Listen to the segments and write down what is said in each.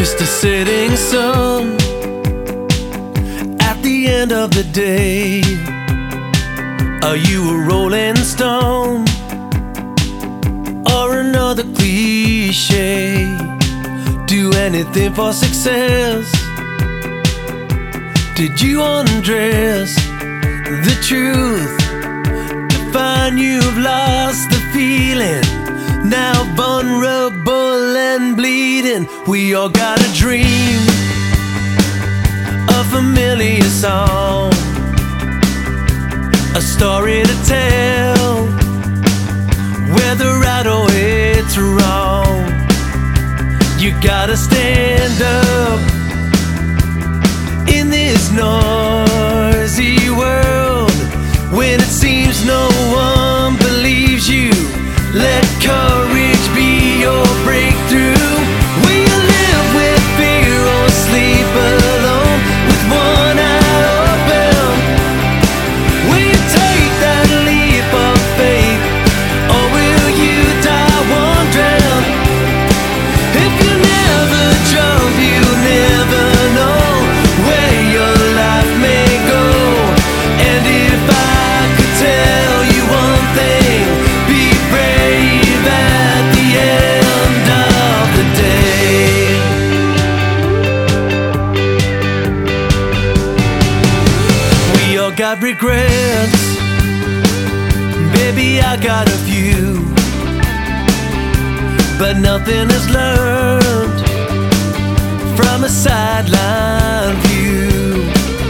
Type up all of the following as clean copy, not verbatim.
just a setting sun at the end of the day. Are you a rolling stone or another cliche? Do anything for success? Did you undress the truth to find you've lost the feeling? Now vulnerable and bleeding. We all got a dream, a familiar song, a story to tell, whether right or it's wrong. You gotta stand up in this noisy world. When it seems no one believes you, let courage be your breakthrough. Will you live with fear or sleep alone with one eye open? Will you take that leap of faith, or will you die wondering? If you never jump, you never know where your life may go. And if I could tell you one thing, be brave at the end of the day. We all got regrets, baby, I got a few, but nothing is learned from a sideline view.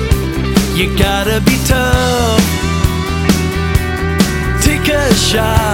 You gotta be tough, take a shot.